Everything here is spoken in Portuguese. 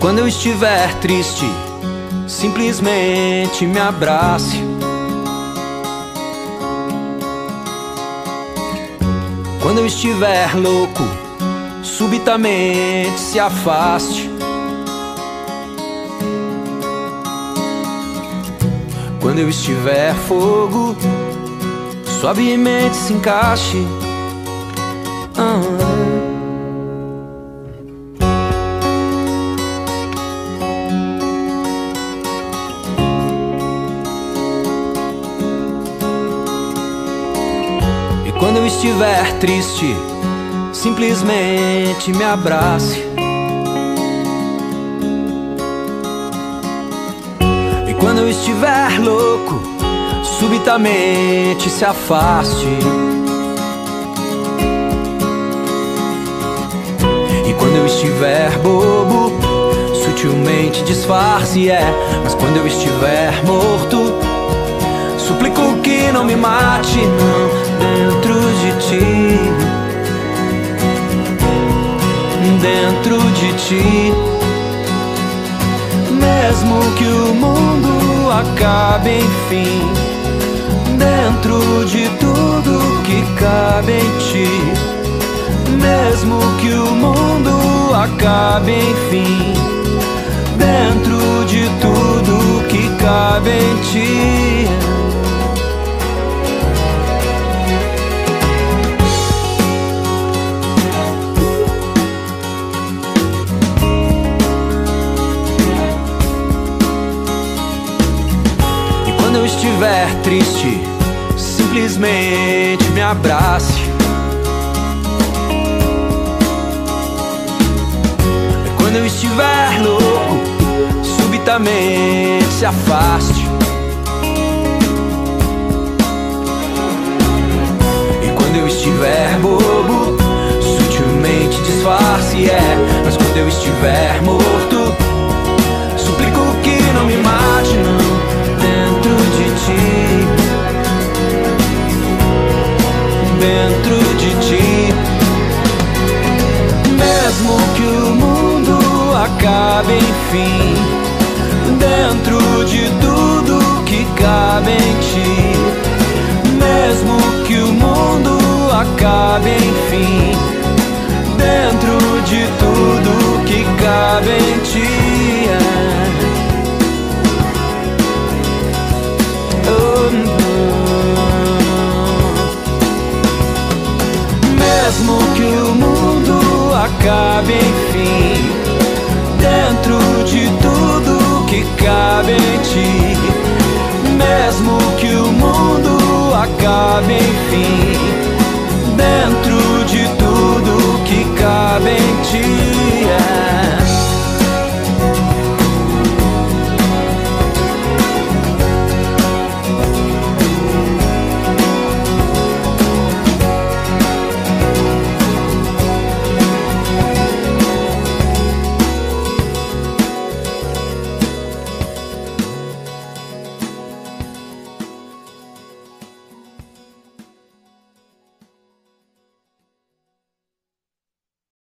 quando eu estiver triste, simplesmente me abrace. Quando eu estiver louco, subitamente se afaste. Quando eu estiver fogo, suavemente se encaixe. E quando eu estiver triste, simplesmente me abrace. E quando eu estiver louco, subitamente se afaste. E quando eu estiver bobo, sutilmente disfarce, mas quando eu estiver morto, suplico que não me mate, não, dentro de ti, dentro de ti. Mesmo que o mundo acabe, enfim, dentro de tudo que cabe em ti. Mesmo que o mundo acabe, enfim, dentro de tudo que cabe em ti. Quando eu estiver triste, simplesmente me abrace. Quando eu estiver louco, subitamente se afaste. E quando eu estiver bobo, sutilmente disfarce, mas quando eu estiver morto, suplico que não me mate, não, dentro de ti, dentro de ti. Mesmo que o mundo acabe, enfim, dentro de tudo que cabe em ti. Mesmo que o mundo acabe, enfim, dentro de tudo que cabe em ti. Mesmo que o mundo acabe, enfim, dentro de tudo que cabe em ti.